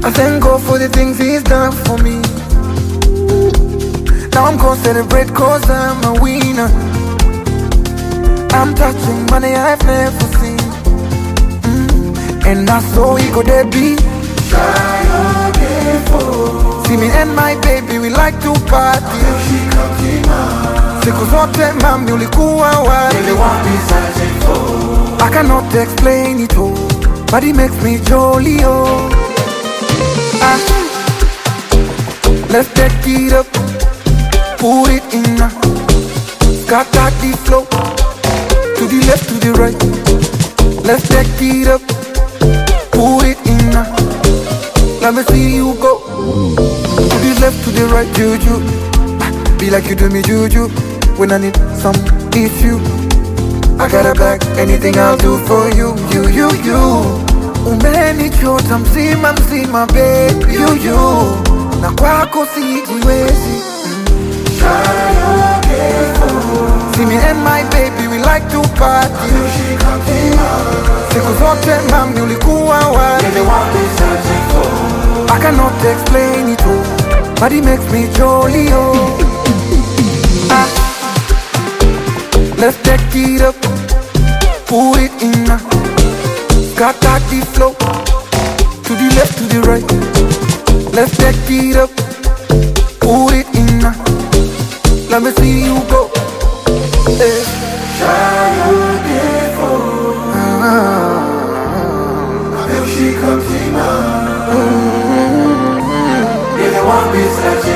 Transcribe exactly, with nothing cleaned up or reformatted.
I thank God for the things he's done for me. Now I'm gonna celebrate cause I'm a winner. I'm touching money I've never seen. mm. And I saw he go there be see me and my baby, we like to party. Siku zote mami ulikuwa wapi? I cannot explain it all, but it makes me jolly, oh. ah. Let's take it up, put it in now. Got that the flow, to the left, to the right. Let's take it up, put it in now. Let me see you go, to the left, to the right. Juju, be like you do me juju. When I need some, it's you. I got a bag, anything I'll do for you. You, you, you. Umenichota mzima mzima baby. You, you. Na kwako sijiwezi. See me and my baby, we like to party. Siku zote mami ulikuwa wapi? I cannot explain it all, but it makes me jolly, oh. ah. Let's take it up, put it in now. Got that the flow, to the left, to the right. Let's take it up, put it in now. Let me see you go. Hey. She comes in, mm-hmm. Yeah, they want me such a